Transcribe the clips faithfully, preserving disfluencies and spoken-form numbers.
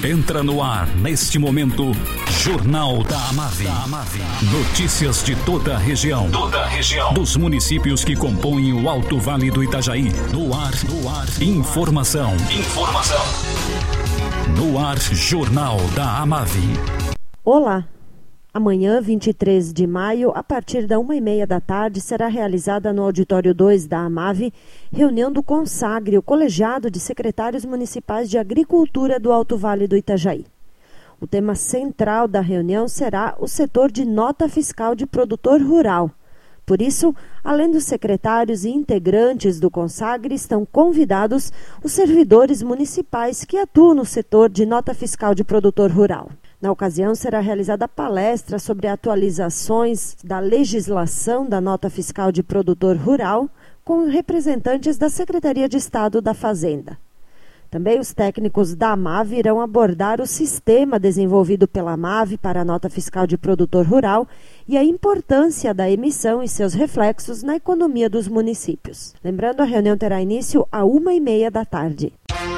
Entra no ar, neste momento, Jornal da Amave. Notícias de toda a região. Toda a região. Dos municípios que compõem o Alto Vale do Itajaí. No ar, no ar. Informação. Informação. No ar, Jornal da Amave. Olá. Amanhã, vinte e três de maio, a partir da uma e meia da tarde, será realizada no Auditório dois da Amave reunião do CONSAGRE, o Colegiado de Secretários Municipais de Agricultura do Alto Vale do Itajaí. O tema central da reunião será o setor de nota fiscal de produtor rural. Por isso, além dos secretários e integrantes do CONSAGRE, estão convidados os servidores municipais que atuam no setor de nota fiscal de produtor rural. Na ocasião, será realizada palestra sobre atualizações da legislação da nota fiscal de produtor rural com representantes da Secretaria de Estado da Fazenda. Também os técnicos da Amave irão abordar o sistema desenvolvido pela Amave para a nota fiscal de produtor rural e a importância da emissão e seus reflexos na economia dos municípios. Lembrando, a reunião terá início à uma e meia da tarde.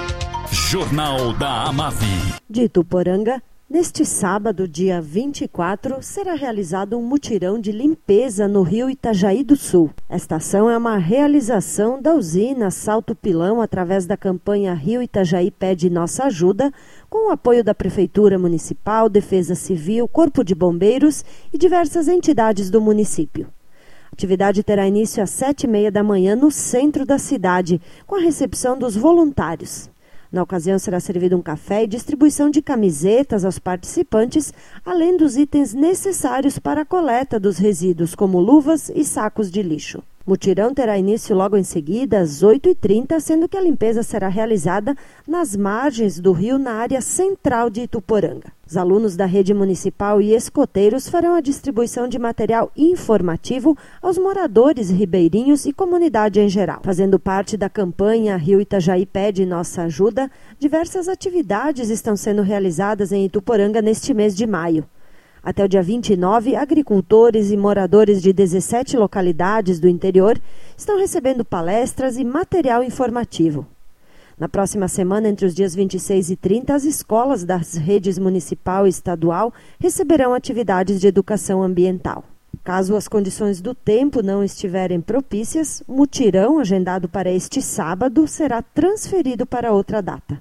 Jornal da Amave. De Ituporanga, neste sábado, dia vinte e quatro, será realizado um mutirão de limpeza no rio Itajaí do Sul. Esta ação é uma realização da usina Salto Pilão através da campanha Rio Itajaí Pede Nossa Ajuda, com o apoio da Prefeitura Municipal, Defesa Civil, Corpo de Bombeiros e diversas entidades do município. A atividade terá início às sete e meia da manhã no centro da cidade, com a recepção dos voluntários. Na ocasião, será servido um café e distribuição de camisetas aos participantes, além dos itens necessários para a coleta dos resíduos, como luvas e sacos de lixo. O mutirão terá início logo em seguida, às oito e trinta, sendo que a limpeza será realizada nas margens do rio, na área central de Ituporanga. Os alunos da rede municipal e escoteiros farão a distribuição de material informativo aos moradores ribeirinhos e comunidade em geral. Fazendo parte da campanha Rio Itajaí Pede Nossa Ajuda, diversas atividades estão sendo realizadas em Ituporanga neste mês de maio. Até o dia vinte e nove, agricultores e moradores de dezessete localidades do interior estão recebendo palestras e material informativo. Na próxima semana, entre os dias vinte e seis e trinta, as escolas das redes municipal e estadual receberão atividades de educação ambiental. Caso as condições do tempo não estiverem propícias, o mutirão agendado para este sábado será transferido para outra data.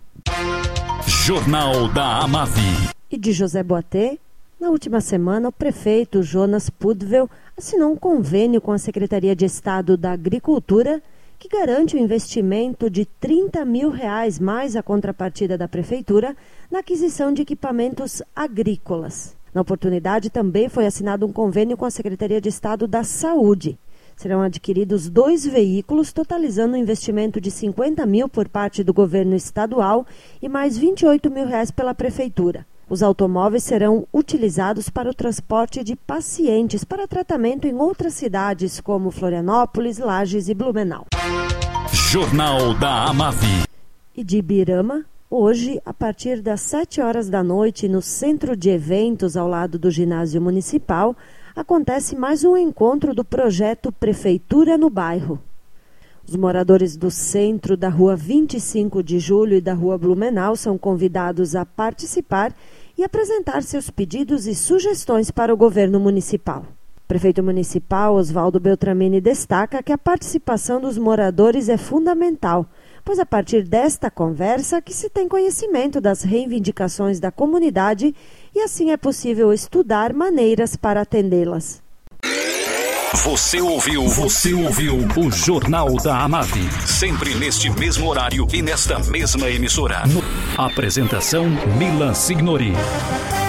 Jornal da Amave. E de José Boatê, na última semana, o prefeito Jonas Pudvel assinou um convênio com a Secretaria de Estado da Agricultura que garante o investimento de trinta mil reais mais a contrapartida da Prefeitura na aquisição de equipamentos agrícolas. Na oportunidade, também foi assinado um convênio com a Secretaria de Estado da Saúde. Serão adquiridos dois veículos, totalizando um investimento de cinquenta mil por parte do governo estadual e mais vinte e oito mil reais pela Prefeitura. Os automóveis serão utilizados para o transporte de pacientes para tratamento em outras cidades, como Florianópolis, Lages e Blumenau. Jornal da Amave. E de Ibirama, hoje, a partir das sete horas da noite, no Centro de Eventos, ao lado do Ginásio Municipal, acontece mais um encontro do projeto Prefeitura no Bairro. Os moradores do centro, da Rua vinte e cinco de julho e da Rua Blumenau são convidados a participar e apresentar seus pedidos e sugestões para o governo municipal. O prefeito municipal, Oswaldo Beltramini, destaca que a participação dos moradores é fundamental, pois a partir desta conversa que se tem conhecimento das reivindicações da comunidade e assim é possível estudar maneiras para atendê-las. Você ouviu, você ouviu o Jornal da Amave. Sempre neste mesmo horário e nesta mesma emissora. Apresentação Milan Signori.